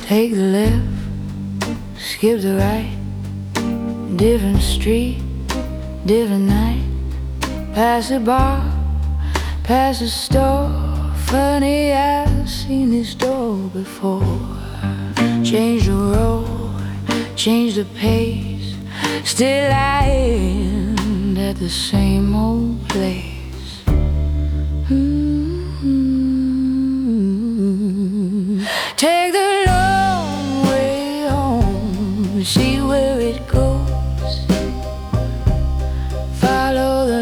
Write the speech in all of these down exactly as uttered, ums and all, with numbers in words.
Take the left, skip the right. Different street, different night. Past the bar, past the store. Funny, I've seen this door before. Change the road, change the pace. Still I end at the same old place. Mm-hmm. Take the long way home, see where it goes. Follow the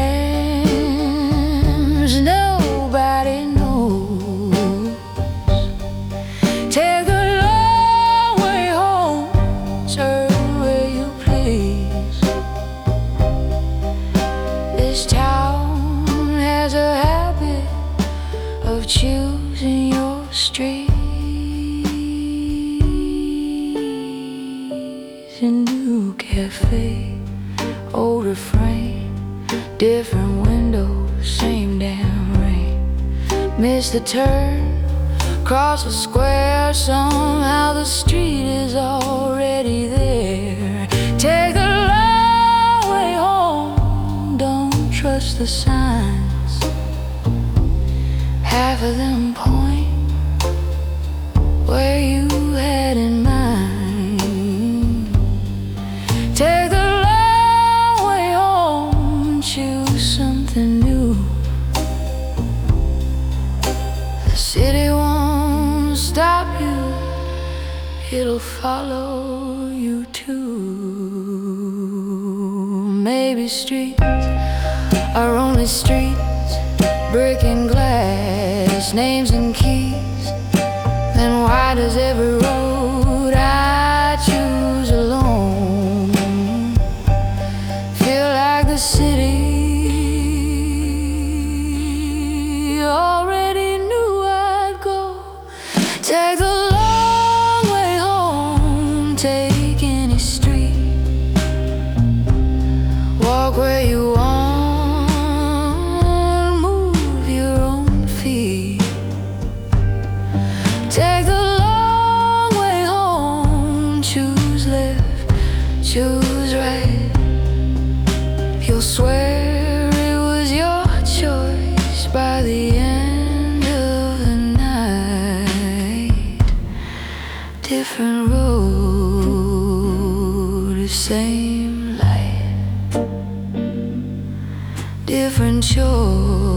lambs, nobody knows. Take the long way home, turn where you please. This town has a habit of choosing your street. A new cafe, old refrain, different windows, same damn rain. Miss the turn, cross the square, somehow the street is already there. Take the long way home, don't trust the signs. Half of them point where you had in mind. Take the long way home, choose something new. The city won't stop you, it'll follow you too. Maybe streets are only streets, brick and glass, names and keys. Then why does every road I choose alone feel like the city already knew I'd go? Take the long way home, take any street. Walk where you want, move your own feet. Take the long way home, choose left, choose right. You'll swear it was your choice by the end of the night. Different road, same light. Different choice.